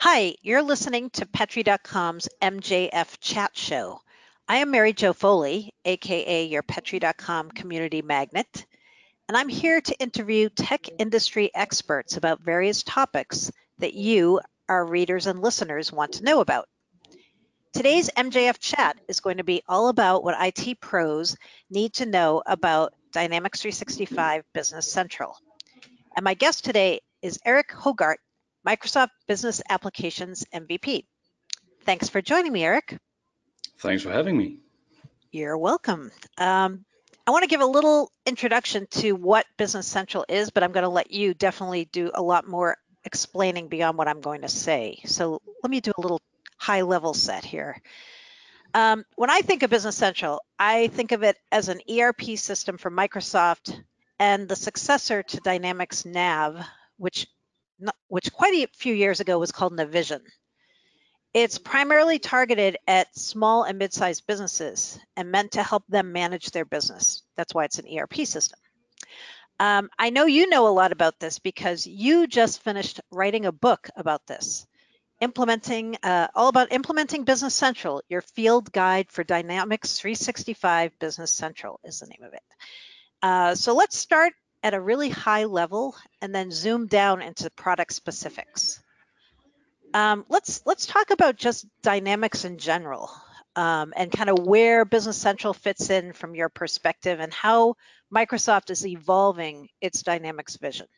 Hi, you're listening to Petri.com's MJF Chat Show. I am Mary Jo Foley, aka your Petri.com community magnet, and I'm here to interview tech industry experts about various topics that you, our readers and listeners, want to know about. Today's MJF Chat is going to be all about what IT pros need to know about Dynamics 365 Business Central. And my guest today is Eric Hogart, Microsoft Business Applications MVP. Thanks for joining me, Eric. Thanks for having me. You're welcome. I want to give a little introduction to what Business Central is, but I'm going to let you definitely do a lot more explaining beyond what I'm going to say. So let me do a little high level set here. When I think of Business Central, I think of it as an ERP system for Microsoft and the successor to Dynamics Nav, which quite a few years ago was called Navision. It's primarily targeted at small and mid-sized businesses and meant to help them manage their business. That's why it's an ERP system. I know you know a lot about this because you just finished writing a book about this, all about implementing Business Central, your field guide for Dynamics 365 Business Central is the name of it. So let's start at a really high level and then zoom down into product specifics. Let's talk about just Dynamics in general, and kind of where Business Central fits in from your perspective and how Microsoft is evolving its Dynamics vision.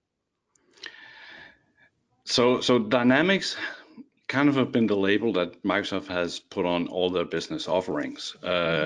So Dynamics kind of have been the label that Microsoft has put on all their business offerings.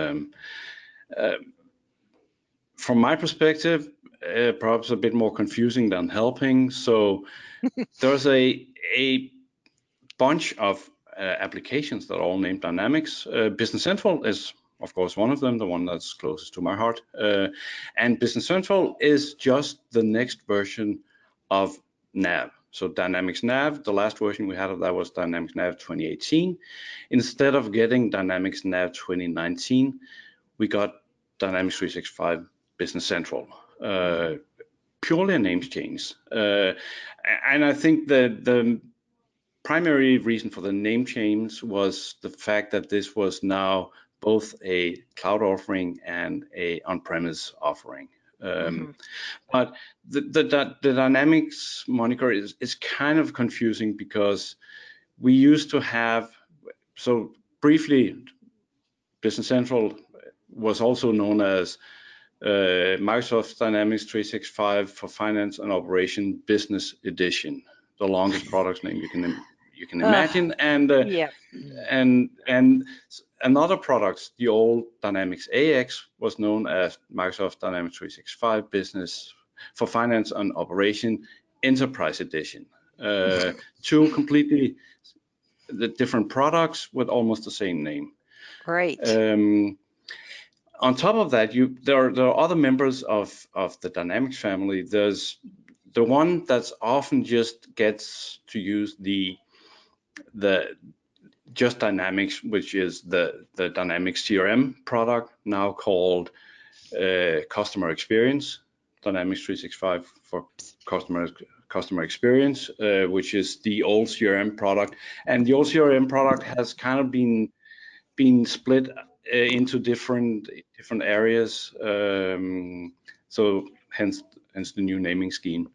From my perspective, perhaps a bit more confusing than helping. So there's a bunch of applications that are all named Dynamics. Business Central is, of course, one of them, the one that's closest to my heart. And Business Central is just the next version of Nav. So Dynamics Nav, the last version we had of that was Dynamics Nav 2018. Instead of getting Dynamics Nav 2019, we got Dynamics 365 Business Central. Purely a name change. And I think that the primary reason for the name change was the fact that this was now both a cloud offering and a on-premise offering. But the Dynamics moniker is kind of confusing because we used to have, so briefly, Business Central was also known as Microsoft Dynamics 365 for Finance and Operation Business Edition, the longest product name you can imagine, and another product, the old Dynamics AX, was known as Microsoft Dynamics 365 Business for Finance and Operation Enterprise Edition. Two completely different products with almost the same name. Right. On top of that, there are other members of the Dynamics family. There's the one that's often just gets to use the just Dynamics, which is the Dynamics CRM product, now called Customer Experience, Dynamics 365 for Customer Experience, which is the old CRM product. And the old CRM product has kind of been split into different areas. So hence the new naming scheme.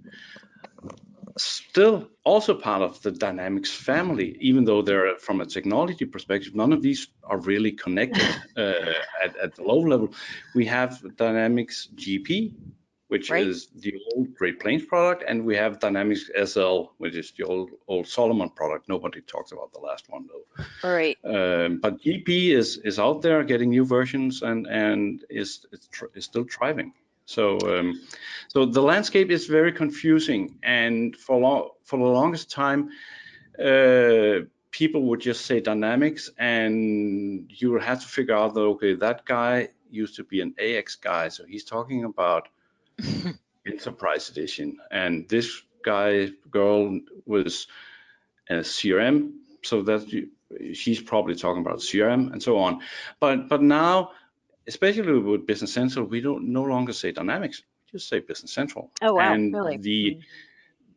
Still also part of the Dynamics family, even though they're from a technology perspective, none of these are really connected at the low level. We have Dynamics GP, which is the old Great Plains product, and we have Dynamics SL, which is the old Solomon product. Nobody talks about the last one though. Right. But GP is out there getting new versions and is still thriving. So the landscape is very confusing, and for the longest time, people would just say Dynamics, and you would have to figure out that, okay, that guy used to be an AX guy, so he's talking about Enterprise Edition, and this girl was a CRM, so she's probably talking about CRM and so on. But now, especially with Business Central, we don't no longer say Dynamics, we just say Business Central. Oh wow, and really?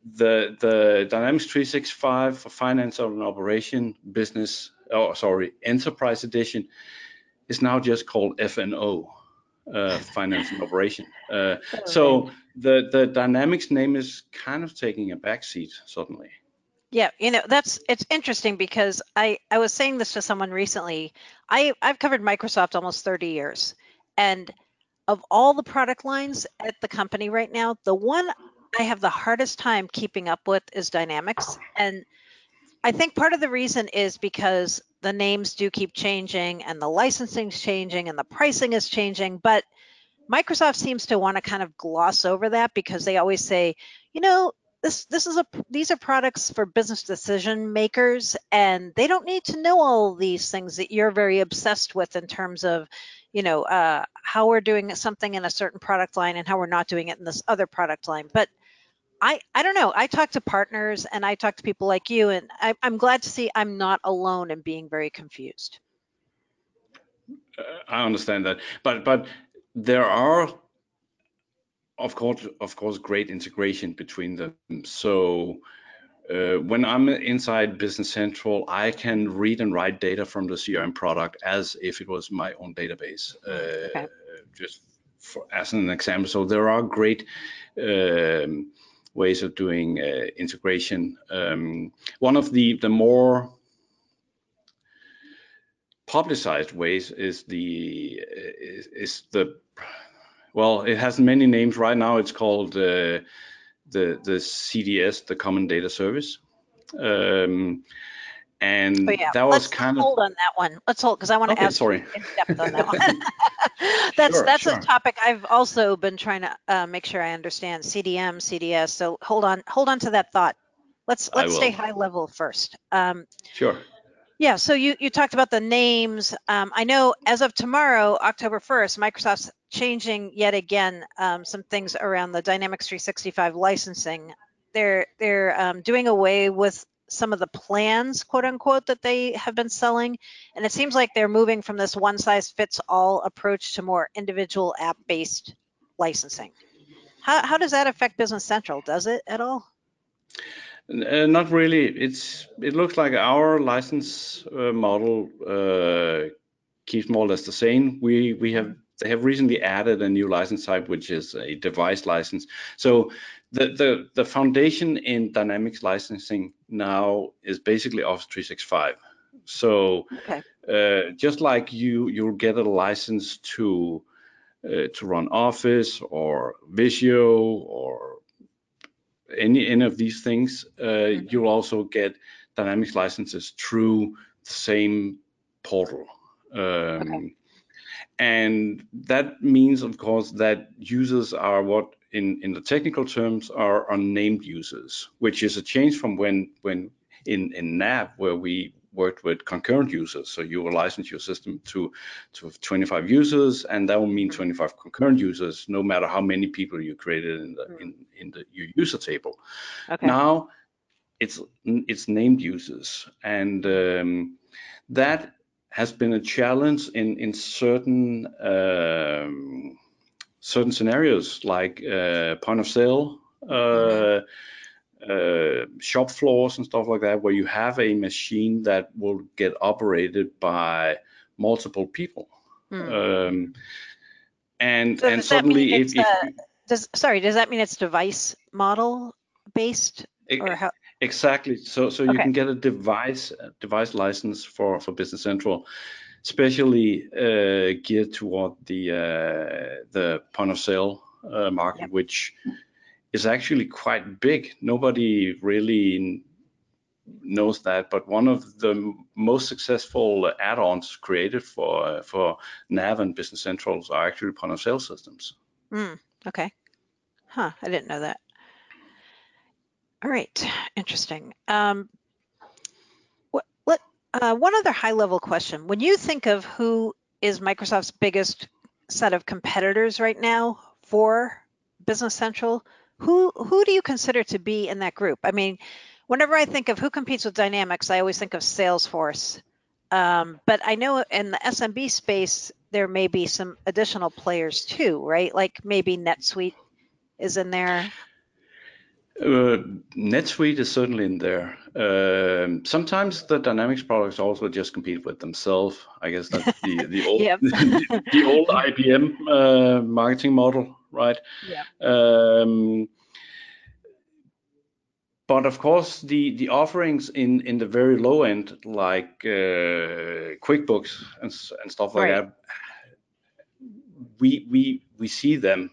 the Dynamics 365 for Finance and Operation Business, Enterprise Edition is now just called FNO, Finance and Operation. So the Dynamics name is kind of taking a backseat suddenly. Yeah, it's interesting because I was saying this to someone recently. I've covered Microsoft almost 30 years, and of all the product lines at the company right now, the one I have the hardest time keeping up with is Dynamics. And I think part of the reason is because the names do keep changing and the licensing's changing and the pricing is changing, but Microsoft seems to want to kind of gloss over that because they always say, you know, these are products for business decision makers, and they don't need to know all these things that you're very obsessed with in terms of, how we're doing something in a certain product line and how we're not doing it in this other product line. But I don't know. I talk to partners and I talk to people like you, and I'm glad to see I'm not alone in being very confused. I understand that, but there are of course great integration between them. So when I'm inside Business Central, I can read and write data from the CRM product as if it was my own database. Okay. Just as an example, so there are great ways of doing integration. One of the more publicized ways is the well, it has many names right now. It's called the CDS, the Common Data Service. And that was let's kind of hold on that one. Let's hold, because I want to ask you in depth on that one. That's a topic I've also been trying to make sure I understand. CDM, CDS. So hold on to that thought. Let's stay high level first. Sure. Yeah, so you talked about the names. I know as of tomorrow, October 1st, Microsoft's changing yet again some things around the Dynamics 365 licensing. They're doing away with some of the plans, quote unquote, that they have been selling. And it seems like they're moving from this one size fits all approach to more individual app based licensing. How does that affect Business Central? Does it at all? Not really. It looks like our license model keeps more or less the same. They have recently added a new license type, which is a device license. So the foundation in Dynamics licensing now is basically Office 365. So just like you'll get a license to run Office or Visio or any of these things, you'll also get Dynamics licenses through the same portal. And that means, of course, that users are what in the technical terms are unnamed users, which is a change from when in NAV, where we worked with concurrent users. So you will license your system to 25 users, and that will mean 25 concurrent users, no matter how many people you created in your user table. Now it's named users, and that has been a challenge in certain scenarios, like point of sale, shop floors and stuff like that, where you have a machine that will get operated by multiple people. And suddenly, does that mean it's device model based, or how? Exactly. So you can get a device license for Business Central, especially geared toward the point of sale market, which is actually quite big. Nobody really knows that, but one of the most successful add-ons created for NAV and Business Centrals are actually point of sale systems. Okay. I didn't know that. All right, interesting. One other high-level question: when you think of who is Microsoft's biggest set of competitors right now for Business Central, who do you consider to be in that group? I mean, whenever I think of who competes with Dynamics, I always think of Salesforce. But I know in the SMB space, there may be some additional players too, right? Like maybe NetSuite is in there. Uh, NetSuite is certainly in there. Sometimes the Dynamics products also just compete with themselves. I guess that's the old Yep. the old IBM marketing model, right? Yep. Um, but of course, the offerings in the very low end, like QuickBooks and stuff like Right. that, we see them,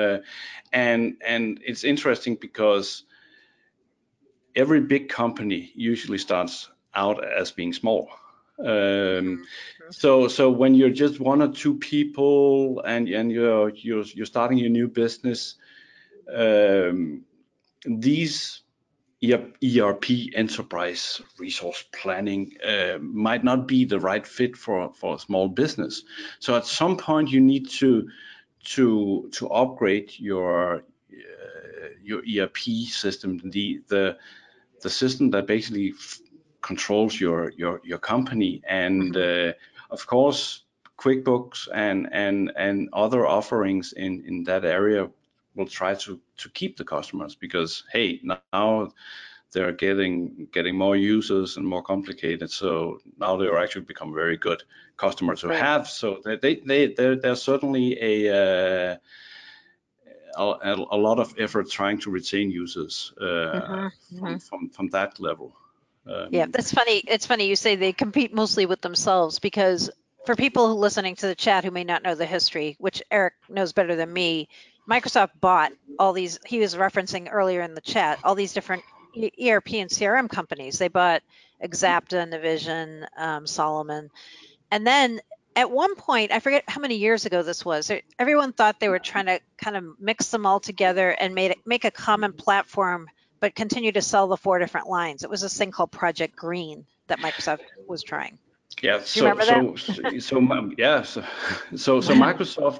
and it's interesting because every big company usually starts out as being small. Um, Mhm. so when you're just one or two people and you're starting your new business, um, these ERP enterprise resource planning might not be the right fit for a small business. So at some point you need to upgrade your ERP system, the system that basically controls your company, and Mhm. of course QuickBooks and other offerings in that area will try to keep the customers, because hey, now they're getting more users and more complicated, so now they're actually become very good customers to Right. have. So they're certainly a lot of effort trying to retain users Mhm. Mhm. from that level. Yeah, Um, that's funny. It's funny you say they compete mostly with themselves, because for people listening to the chat who may not know the history, which Eric knows better than me, Microsoft bought all these, he was referencing earlier in the chat, all these different ERP and CRM companies. They bought Exapta, Navision, Solomon. And then at one point, I forget how many years ago this was, everyone thought they were trying to kind of mix them all together and make a common platform, but continue to sell the four different lines. It was this thing called Project Green that Microsoft was trying. yeah, Do you remember that? yeah, so Microsoft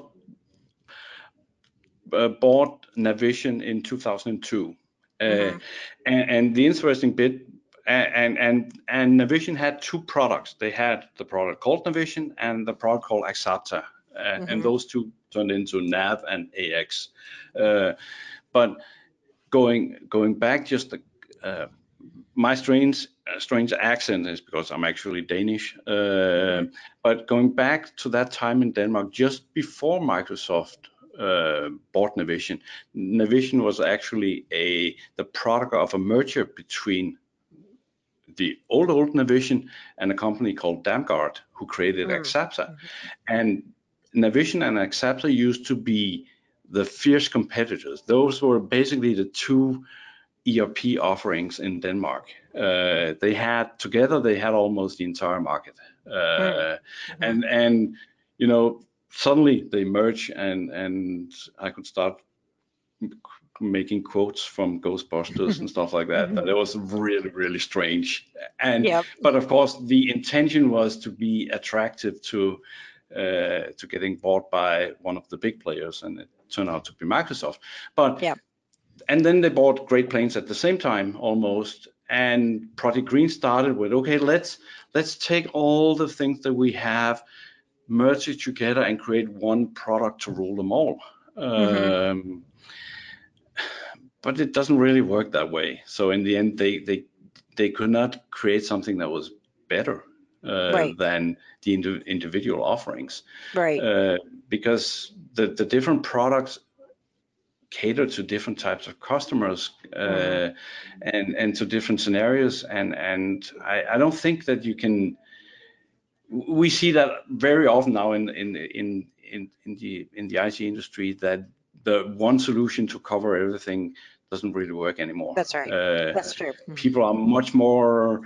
bought Navision in 2002, uh, Hmm. and the interesting bit, and Navision had two products. They had the product called Navision and the product called Axapta, and Hmm. those two turned into Nav and AX. But going back, just my strange accent is because I'm actually Danish. Hmm. But going back to that time in Denmark, just before Microsoft bought Navision, Navision was actually the product of a merger between the old Navision and a company called Damgard, who created Hmm. Axapta. And Navision and Axapta used to be the fierce competitors. Those were basically the two ERP offerings in Denmark. They had almost the entire market, Hmm. and suddenly they merge, and I could start making quotes from Ghostbusters and stuff like that. That it was really really strange, and Yep. but of course the intention was to be attractive to getting bought by one of the big players, and it turned out to be Microsoft. But Yep. and then they bought Great Plains at the same time almost. And Project Green started with, okay, let's take all the things that we have, merge it together, and create one product to rule them all. Hmm. But it doesn't really work that way. So in the end, they could not create something that was better Right. than the individual offerings, Right. uh, because the different products cater to different types of customers, Hmm. and to different scenarios, and I don't think that you can. We see that very often now in the IT industry, that the one solution to cover everything doesn't really work anymore. That's right. That's true. People are much more,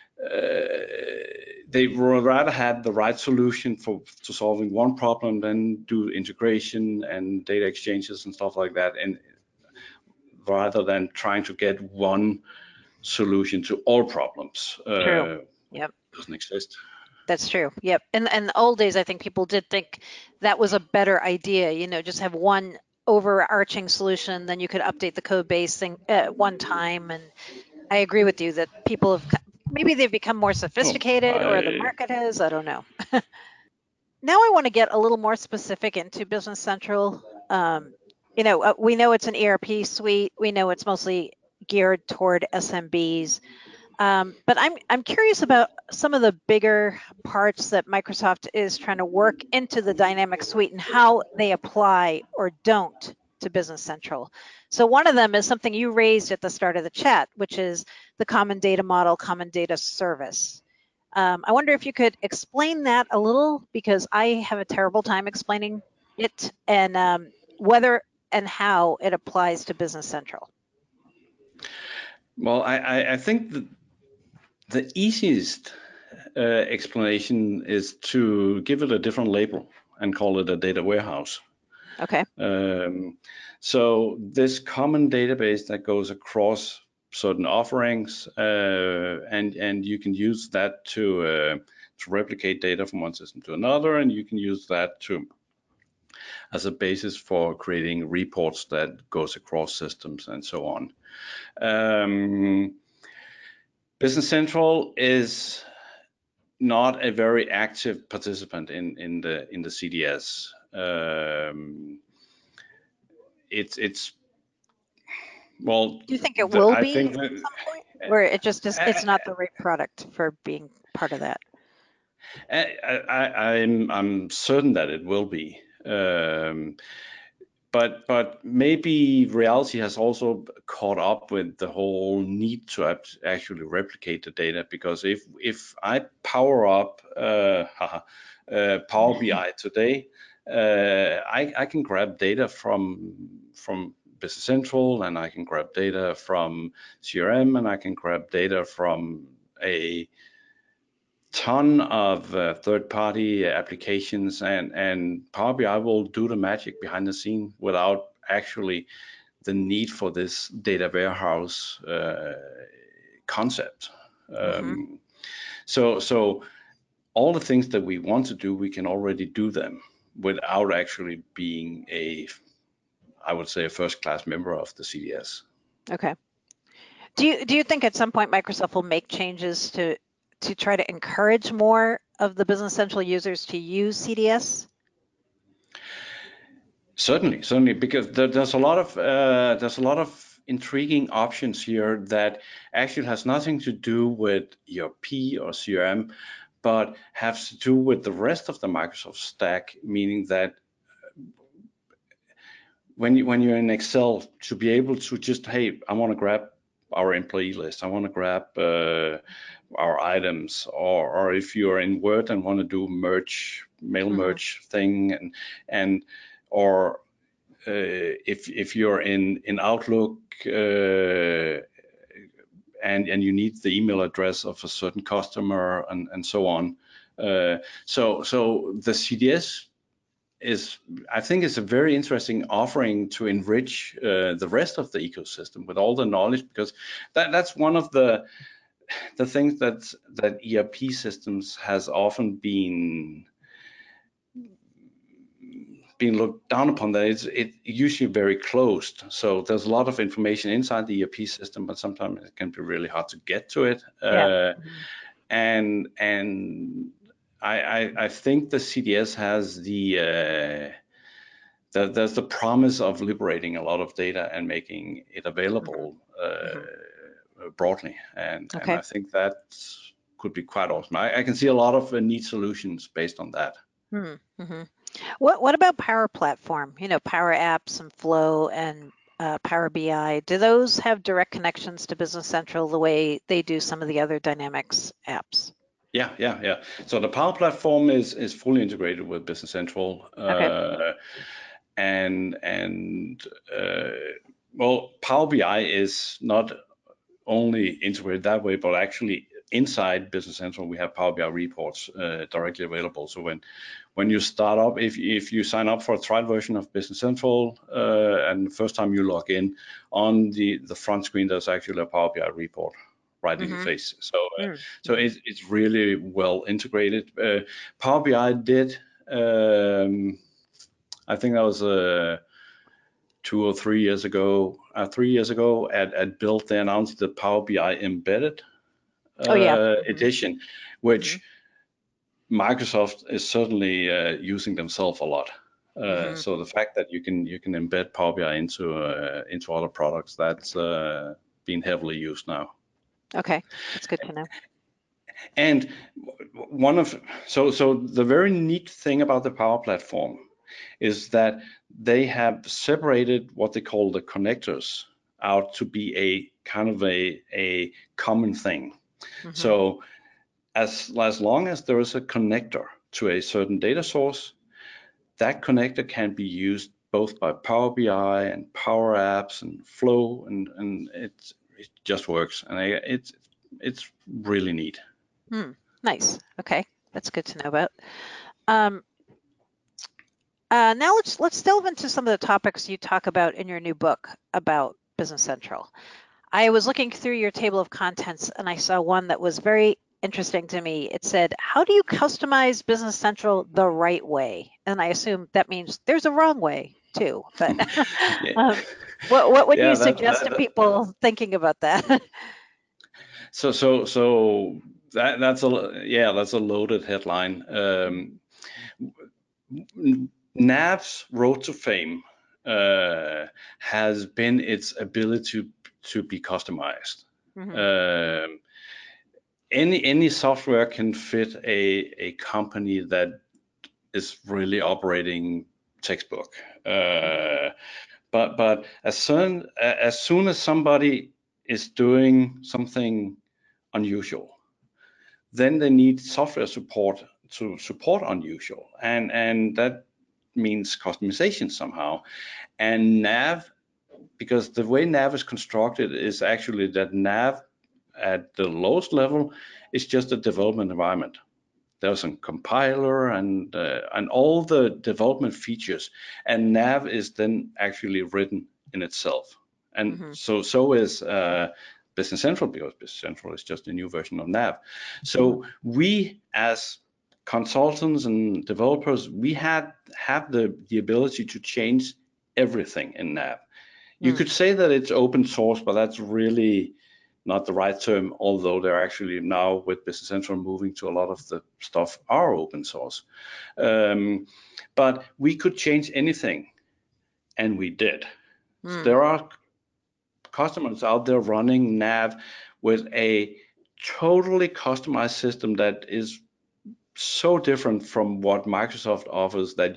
they would rather have the right solution to solving one problem than do integration and data exchanges and stuff like that, and rather than trying to get one solution to all problems. True. Yep. Doesn't exist. That's true. Yep. In the old days, I think people did think that was a better idea, just have one overarching solution, then you could update the code base thing at one time. And I agree with you that people have, maybe they've become more Oh, sophisticated, or the I market has, I don't know. Now I want to get a little more specific into Business Central. We know it's an ERP suite. We know it's mostly geared toward SMBs. But I'm curious about some of the bigger parts that Microsoft is trying to work into the Dynamics Suite and how they apply or don't to Business Central. So one of them is something you raised at the start of the chat, which is the common data model, common data service. I wonder if you could explain that a little, because I have a terrible time explaining it, and whether and how it applies to Business Central. Well, I think the easiest explanation is to give it a different label and call it a data warehouse. Okay. So this common database that goes across certain offerings, and you can use that to replicate data from one system to another, and you can use that to as a basis for creating reports that goes across systems and so on. Business Central is not a very active participant in the CDS. It's well. Do you think it will I be think at that, some point, or it just is? It's not the right product for being part of that. I'm certain that it will be. But maybe reality has also caught up with the whole need to actually replicate the data, because if I power up Power BI today, I can grab data from Business Central, and I can grab data from CRM, and I can grab data from a ton of third-party applications, and Power BI will do the magic behind the scene without actually the need for this data warehouse concept. So all the things that we want to do, we can already do them without actually being I would say, a first-class member of the CDS. Okay. Do you think at some point Microsoft will make changes to try to encourage more of the Business Central users to use CDS? Certainly, because there's a lot of intriguing options here that actually has nothing to do with ERP or CRM, but has to do with the rest of the Microsoft stack. Meaning that when you're in Excel, to be able to just, hey, I want to grab our employee list, I want to grab our items, or if you're in Word and want to do mail merge thing, or if you're in Outlook and you need the email address of a certain customer and so on. So the CDS I think is a very interesting offering to enrich the rest of the ecosystem with all the knowledge, because that's one of the things that ERP systems has often been looked down upon, that it's usually very closed. So there's a lot of information inside the ERP system, but sometimes it can be really hard to get to it. And I think the CDS has there's the promise of liberating a lot of data and making it available broadly, and I think that could be quite awesome. I can see a lot of neat solutions based on that. What about Power Platform? Power Apps and Flow and Power BI. Do those have direct connections to Business Central the way they do some of the other Dynamics apps? Yeah. So the Power Platform is fully integrated with Business Central. Okay. Well, Power BI is not only integrated that way, but actually inside Business Central we have Power BI reports directly available. So when you start up, if you sign up for a trial version of Business Central, and the first time you log in, on the front screen there's actually a Power BI report right in your face. So it's really well integrated. Power BI did, I think that was 2 or 3 years ago. 3 years ago at Build, they announced the Power BI Embedded edition, which Microsoft is certainly using themselves a lot. So the fact that you can embed Power BI into other products, that's being heavily used now. Okay, that's good to know. And so the very neat thing about the Power Platform is that they have separated what they call the connectors out to be a kind of a common thing. Mm-hmm. So as long as there is a connector to a certain data source, that connector can be used both by Power BI and Power Apps and Flow, and it just works, and it's really neat. Nice. Okay, that's good to know about. Now let's delve into some of the topics you talk about in your new book about Business Central. I was looking through your table of contents and I saw one that was very interesting to me. It said, "How do you customize Business Central the right way?" And I assume that means there's a wrong way too. But what would you suggest to people thinking about that? So that's a loaded headline. Nav's road to fame has been its ability to be customized. Mm-hmm. Any software can fit a company that is really operating textbook. But as soon as somebody is doing something unusual, then they need software support to support unusual, and that means customization somehow. And Nav, because the way Nav is constructed is actually that Nav at the lowest level is just a development environment. There's a compiler and all the development features, and Nav is then actually written in itself. And so is Business Central, because Business Central is just a new version of Nav. So we as consultants and developers, we have the ability to change everything in Nav. You could say that it's open source, but that's really not the right term, although they're actually now with Business Central moving to a lot of the stuff are open source. But we could change anything, and we did. So there are customers out there running Nav with a totally customized system that is so different from what Microsoft offers that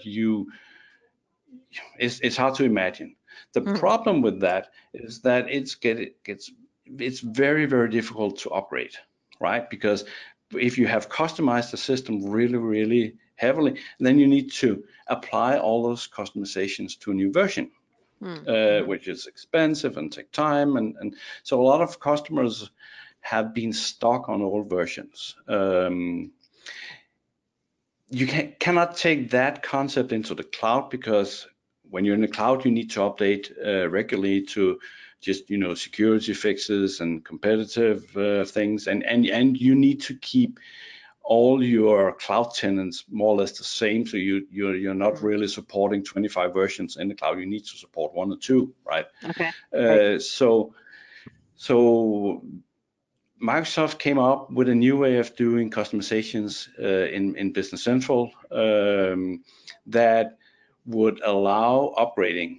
it's hard to imagine. The problem with that is that it's very, very difficult to operate, right? Because if you have customized the system really, really heavily, then you need to apply all those customizations to a new version, which is expensive and take time. And so a lot of customers have been stuck on old versions. You cannot take that concept into the cloud, because when you're in the cloud, you need to update regularly to just security fixes and competitive things, and you need to keep all your cloud tenants more or less the same. So you're not really supporting 25 versions in the cloud. You need to support 1 or 2, right? Okay. So Microsoft came up with a new way of doing customizations in Business Central that would allow upgrading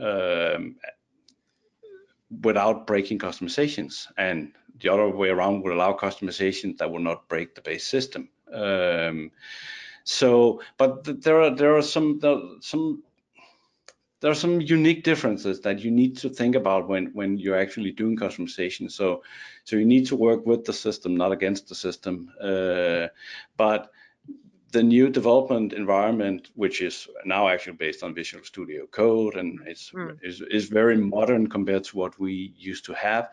without breaking customizations, and the other way around would allow customizations that will not break the base system. But there are some unique differences that you need to think about when you're actually doing customization. So you need to work with the system, not against the system. But the new development environment, which is now actually based on Visual Studio Code, and is very modern compared to what we used to have,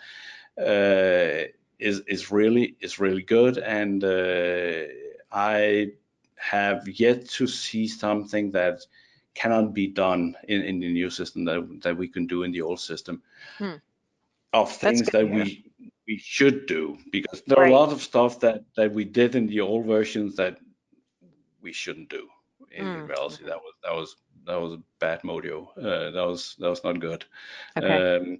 is really good. And I have yet to see something that cannot be done in the new system that we can do in the old system, of things that we should do, because there are a lot of stuff that we did in the old versions that we shouldn't do. In reality, that was a bad mojo. That was not good. Okay.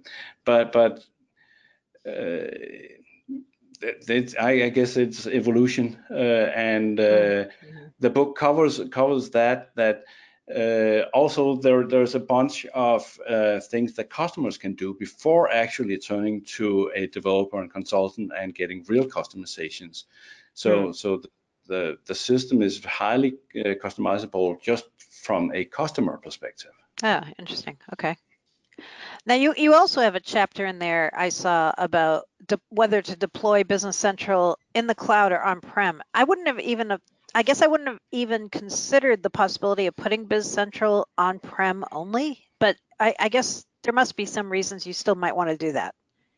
I guess it's evolution, and the book covers that Also, there's a bunch of things that customers can do before actually turning to a developer and consultant and getting real customizations. So the system is highly customizable just from a customer perspective. Oh, interesting. Okay. Now you also have a chapter in there I saw about whether to deploy Business Central in the cloud or on-prem. I guess I wouldn't have even considered the possibility of putting Biz Central on-prem only, but I guess there must be some reasons you still might want to do that.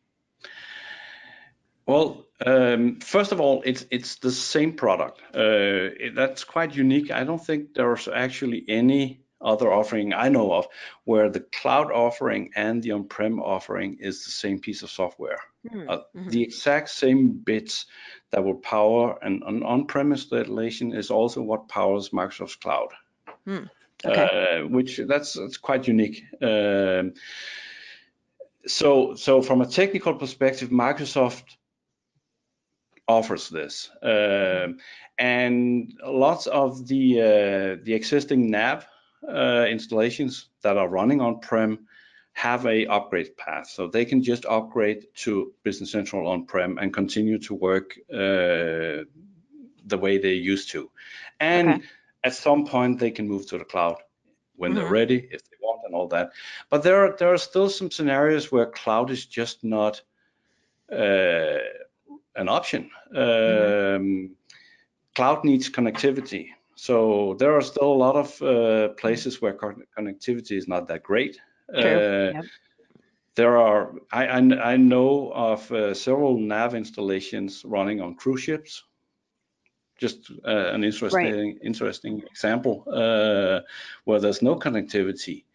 Well, first of all, it's the same product. That's quite unique. I don't think there's actually any other offering I know of where the cloud offering and the on-prem offering is the same piece of software. The exact same bits that will power an on-prem installation is also what powers Microsoft's cloud. Okay. Which that's quite unique. So from a technical perspective, Microsoft offers this, and lots of the existing nav installations that are running on-prem have a upgrade path, so they can just upgrade to Business Central on-prem and continue to work the way they used to, and at some point they can move to the cloud when they're ready, if they want, and all that. But there are still some scenarios where cloud is just not an option. Cloud needs connectivity, so there are still a lot of places where connectivity is not that great. There are, I know of several nav installations running on cruise ships. Just an interesting example where there's no connectivity.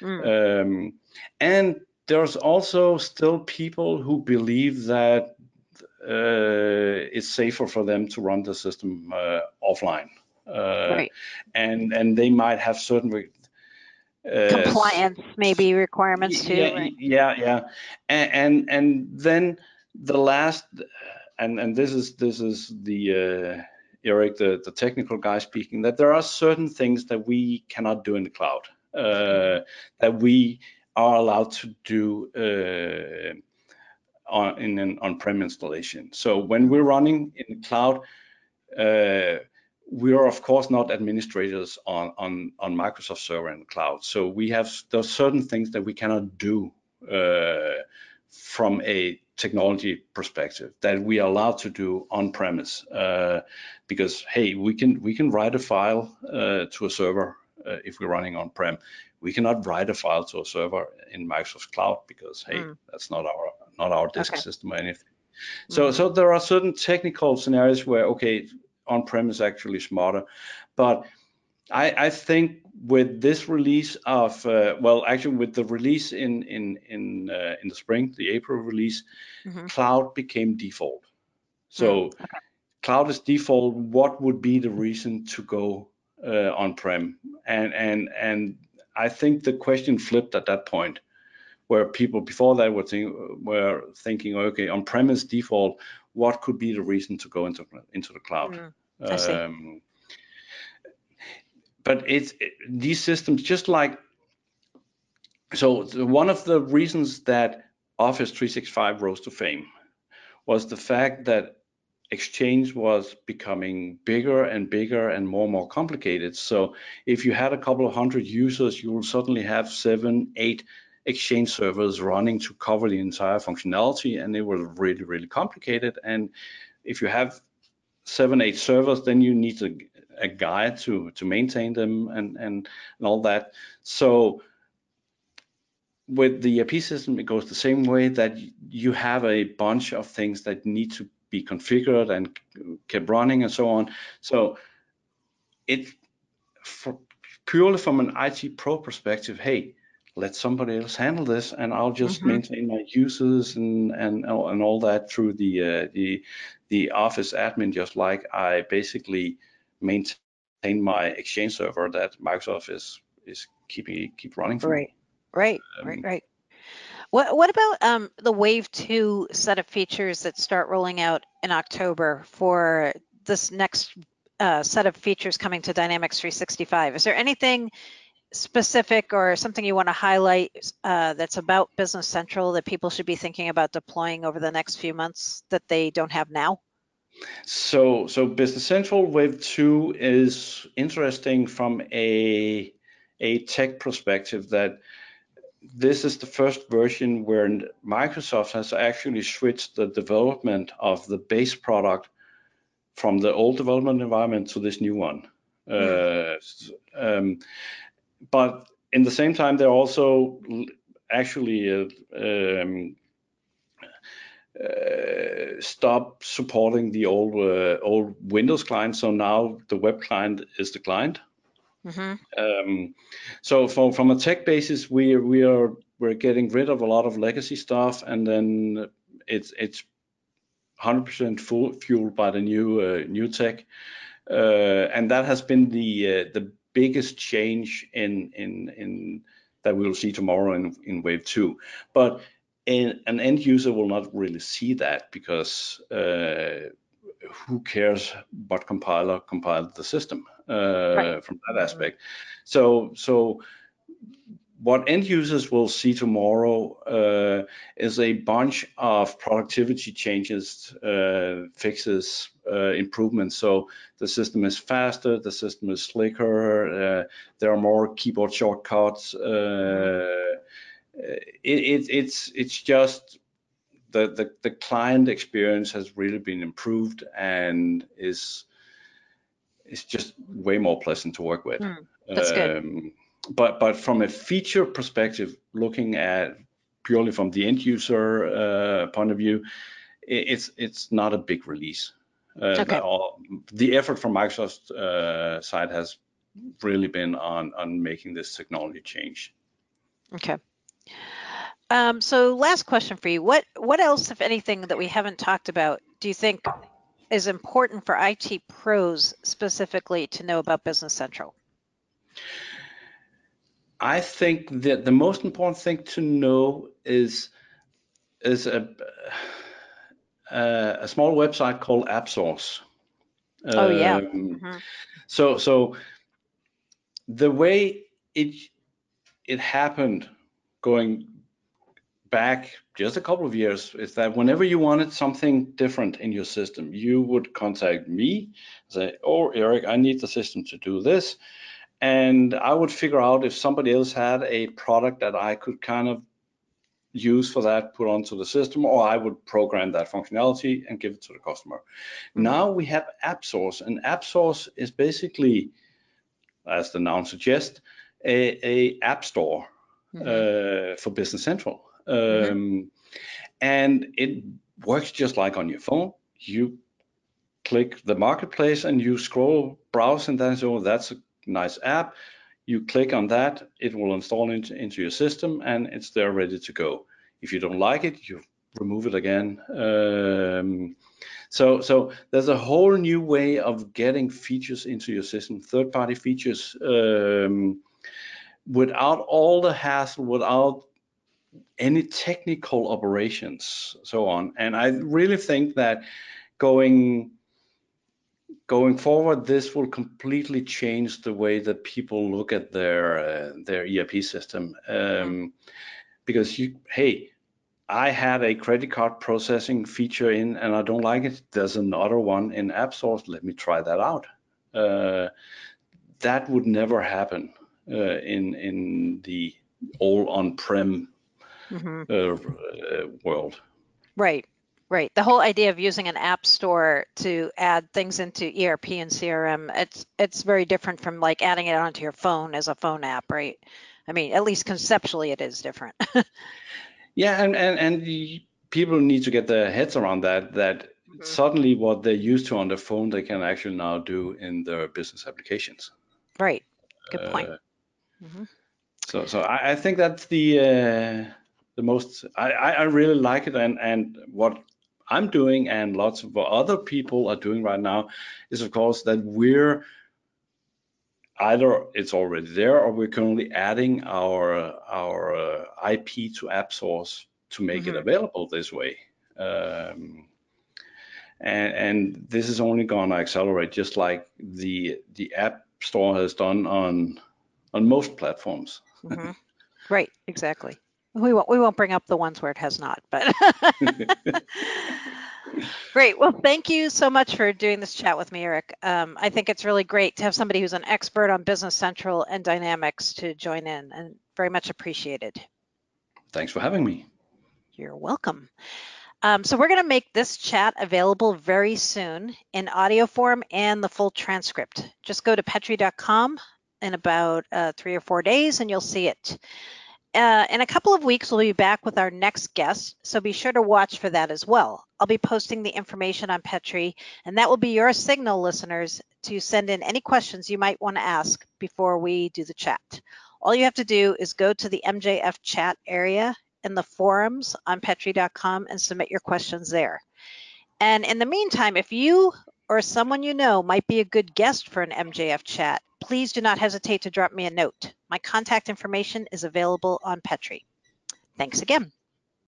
And there's also still people who believe that it's safer for them to run the system offline. And they might have certain compliance maybe requirements too. Yeah. And then the last, and this is the Eric, the technical guy speaking, that there are certain things that we cannot do in the cloud, that we are allowed to do in an on-prem installation. So when we're running in the cloud, we are of course not administrators on Microsoft Server in the cloud. So there's certain things that we cannot do from a technology perspective that we are allowed to do on premise, because hey, we can write a file to a server if we're running on prem. We cannot write a file to a server in Microsoft Cloud because hey, that's not our disk system or anything. So there are certain technical scenarios where okay, on prem is actually smarter, but I think with this release of actually with the release in the spring, the April release, cloud became default. So cloud is default. What would be the reason to go on-prem? And I think the question flipped at that point, where people before that were thinking, okay, on-premise default, what could be the reason to go into the cloud? I see. But these systems, just like, so one of the reasons that Office 365 rose to fame was the fact that Exchange was becoming bigger and bigger and more complicated. So if you had a couple of hundred users, you will suddenly have 7, 8 Exchange servers running to cover the entire functionality, and it was really complicated. And if you have 7, 8 servers, then you need a guide to maintain them and all that. So with the ERP system, it goes the same way, that you have a bunch of things that need to be configured and kept running and so on. So purely from an IT pro perspective, hey, let somebody else handle this, and I'll just maintain my users and all that through the Office admin, just like I basically maintain my Exchange server that Microsoft is keep running for me. Right. What about the Wave 2 set of features that start rolling out in October for this next set of features coming to Dynamics 365? Is there anything specific or something you want to highlight that's about Business Central that people should be thinking about deploying over the next few months that they don't have now? So Business Central Wave 2 is interesting from a tech perspective, that this is the first version where Microsoft has actually switched the development of the base product from the old development environment to this new one. But in the same time, they're also actually stop supporting the old Windows client. So now the web client is the client. So from a tech basis, we're getting rid of a lot of legacy stuff, and then it's 100% fueled by the new tech, and that has been the biggest change in that we'll see tomorrow in Wave 2. But an end user will not really see that, because who cares what compiler compiled the system from that aspect. So what end users will see tomorrow is a bunch of productivity changes, fixes, improvements. So the system is faster, the system is slicker, there are more keyboard shortcuts. It's just the client experience has really been improved, and is just way more pleasant to work with. That's good. But from a feature perspective, looking at purely from the end user point of view, it's not a big release. The effort from Microsoft's side has really been on making this technology change. Okay. So last question for you. What else, if anything, that we haven't talked about, do you think is important for IT pros specifically to know about Business Central? I think that the most important thing to know is a small website called AppSource. Oh yeah. So the way it happened, going back just a couple of years, is that whenever you wanted something different in your system, you would contact me, say, "Oh, Eric, I need the system to do this," and I would figure out if somebody else had a product that I could kind of use for that, put onto the system, or I would program that functionality and give it to the customer. Now we have AppSource, and AppSource is basically, as the noun suggests, a app store for Business Central. And it works just like on your phone. You click the marketplace and you scroll, browse, and then say, "Oh, that's a nice app." You click on that, it will install into your system, and it's there ready to go. If you don't like it, you remove it again. So there's a whole new way of getting features into your system, third-party features, without all the hassle, without any technical operations, so on. And I really think that going forward, this will completely change the way that people look at their ERP system. Because I had a credit card processing feature in, and I don't like it. There's another one in AppSource. Let me try that out. That would never happen in the old on-prem world. Right. The whole idea of using an app store to add things into ERP and CRM, it's very different from like adding it onto your phone as a phone app, right? I mean, at least conceptually, it is different. Yeah, and the people need to get their heads around that suddenly what they're used to on their phone, they can actually now do in their business applications. Right. Good point. So I think that's the most, I really like it, and what I'm doing and lots of other people are doing right now is, of course, that we're either it's already there, or we're currently adding our IP to AppSource to make it available this way. And this is only going to accelerate, just like the App Store has done on on most platforms. Mm-hmm. Right, exactly. We won't bring up the ones where it has not, but great. Well, thank you so much for doing this chat with me, Eric. I think it's really great to have somebody who's an expert on Business Central and Dynamics to join in, and very much appreciated. Thanks for having me. You're welcome. So we're going to make this chat available very soon in audio form and the full transcript. Just go to Petri.com in about 3 or 4 days and you'll see it. In a couple of weeks, we'll be back with our next guest, so be sure to watch for that as well. I'll be posting the information on Petri, and that will be your signal, listeners, to send in any questions you might want to ask before we do the chat. All you have to do is go to the MJF chat area in the forums on Petri.com and submit your questions there. And in the meantime, if you or someone you know might be a good guest for an MJF chat, please do not hesitate to drop me a note. My contact information is available on Petri. Thanks again.